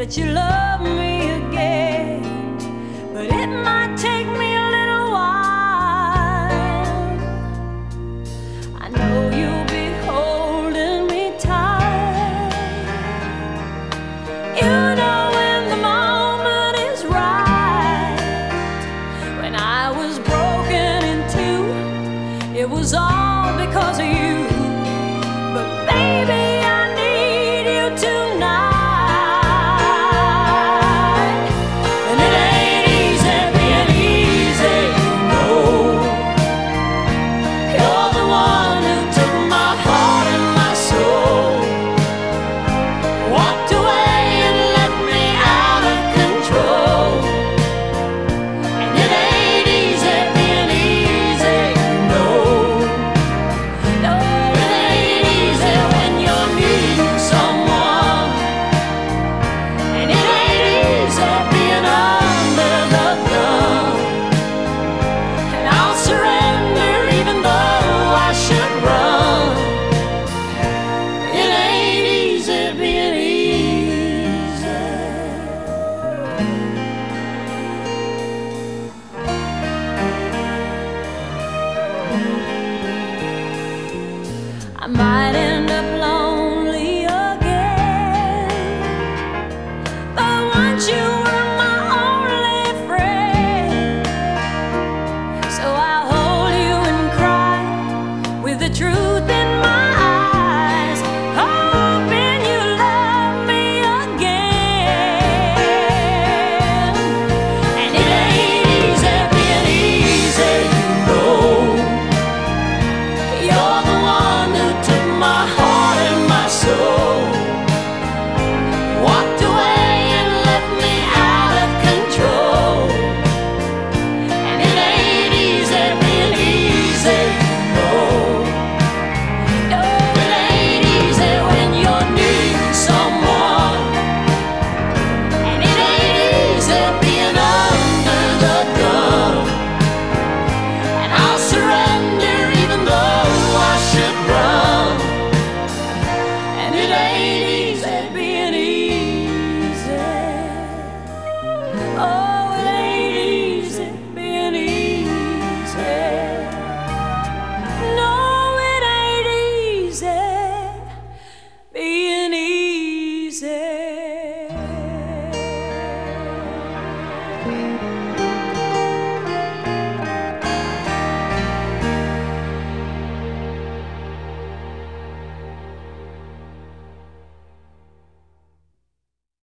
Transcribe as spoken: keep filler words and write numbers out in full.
that you love me again, but it might take me a little while. I know you'll be holding me tight. You know when the moment is right. When I was broken in two, it was all because of you. But baby,